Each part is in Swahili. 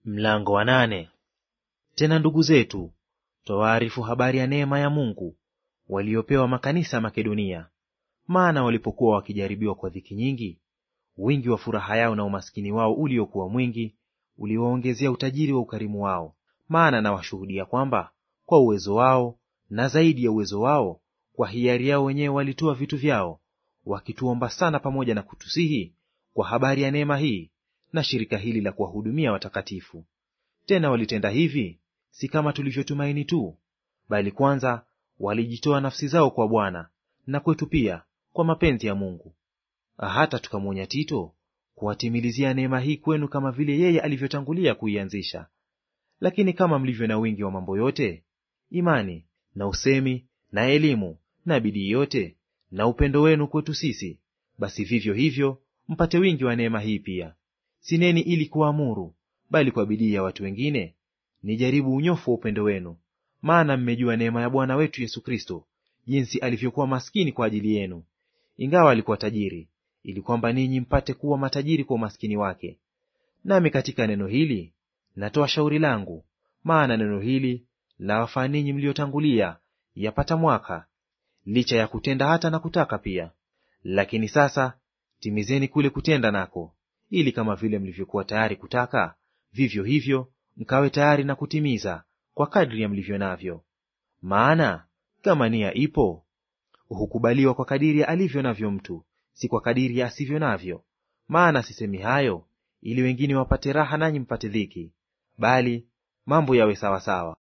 Mlango wa 8. Tena ndugu zetu, twawaarifu habari ya neema ya Mungu waliopewa makanisa ya Makedonia. Maana walipokuwa wakijaribiwa kwa dhiki nyingi, wingi wa furaha yao na umaskini wao uliokuwa mwingi uliwaongezea utajiri wa ukarimu wao. Maana nawashuhudia kwamba kwa uwezo wao na zaidi ya uwezo wao, kwa hiari yao wenyewe walitoa vitu vyao, wakituomba sana pamoja na kutusihi kwa habari ya neema hii na shirika hili la kuwahudumia watakatifu. Tena walitenda hivi si kama tulivyotumaini tu, bali kwanza walijitoa nafsi zao kwa Bwana na kwetu pia kwa mapenzi ya Mungu. Hata tukamwonya Tito kuwatimilizia neema hii kwenu, kama vile yeye alivyotangulia kuianzisha. Lakini kama mlivyo na wingi wa mambo yote, imani na usemi na elimu na bidii yote na upendo wenu kwetu sisi, basi vivyo hivyo mpate wingi wa neema hii pia. Sineni ili kuamuru, bali kwa bidii ya watu wengine nijaribu unyofu wa upendo wenu. Maana mmejua neema ya Bwana wetu Yesu Kristo, jinsi alivyokuwa maskini kwa ajili yenu, ingawa alikuwa tajiri, ili kwamba ninyi mpate kuwa matajiri kwa umaskini wake. Nami katika neno hili natoa shauri langu, maana neno hili lawafaa ninyi mliotangulia yapata mwaka, licha ya kutenda hata na kutaka pia. Lakini sasa timizeni kule kutenda nako, ili kama vile mlivyokuwa tayari kutaka, vivyo hivyo mkawe tayari na kutimiza kwa kadri ya mlivyo navyo. Maana kama nia ipo, hukubaliwa kwa kadiri ya alivyo navyo mtu, si kwa kadiri ya asivyo navyo. Maana sisemi hayo ili wengine wapate raha nanyi mpate dhiki, bali mambo yawe sawasawa.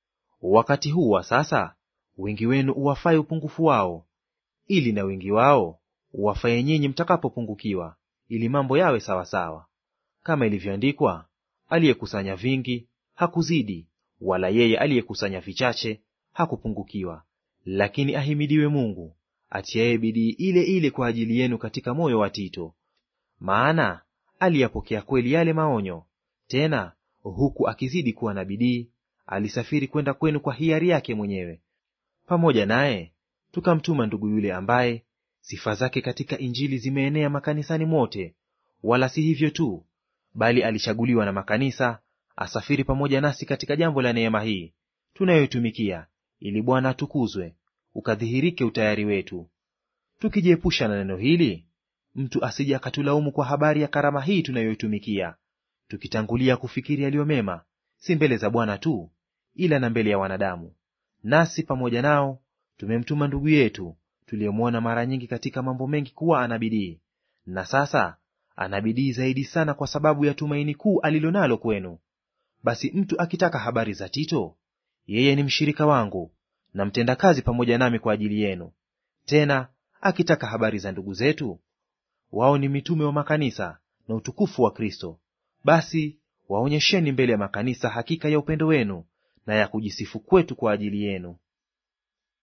Wakati huu wa sasa wingi wenu uwafaye upungufu wao, ili na wingi wao uwafaye nyinyi mtakapopungukiwa, ili mambo yawe sawasawa. Kama ilivyoandikwa, aliyekusanya vingi hakuzidi, wala yeye aliyekusanya vichache hakupungukiwa. Lakini ahimidiwe Mungu, atiaye bidii ile ile kwa ajili yenu katika moyo wa Tito. Maana aliyapokea kweli yale maonyo, tena huku akizidi kuwa na bidii, alisafiri kwenda kwenu kwa hiari yake mwenyewe. Pamoja naye tukamtuma ndugu yule, ambaye sifa zake katika Injili zimeenea makanisani mote. Wala si hivyo tu, bali alichaguliwa na makanisa asafiri pamoja nasi katika jambo la neema hii tunayoitumikia, ili Bwana atukuzwe, ukadhihirike utayari wetu. Tukijiepusha na neno hili, mtu asije akatulaumu kwa habari ya karama hii tunayoitumikia, tukitangulia kufikiri yaliyo mema, si mbele za Bwana tu, ila na mbele ya wanadamu. Nasi pamoja nao tumemtuma ndugu yetu, tuliyemwona mara nyingi katika mambo mengi kuwa ana bidii, na sasa ana bidii zaidi sana kwa sababu ya tumaini kuu alilonalo kwenu. Basi mtu akitaka habari za Tito, yeye ni mshirika wangu na mtendakazi pamoja nami kwa ajili yenu. Tena akitaka habari za ndugu zetu, wao ni mitume wa makanisa na utukufu wa Kristo. Basi waonyesheni mbele ya makanisa hakika ya upendo wenu na ya kujisifu kwetu kwa ajili yenu.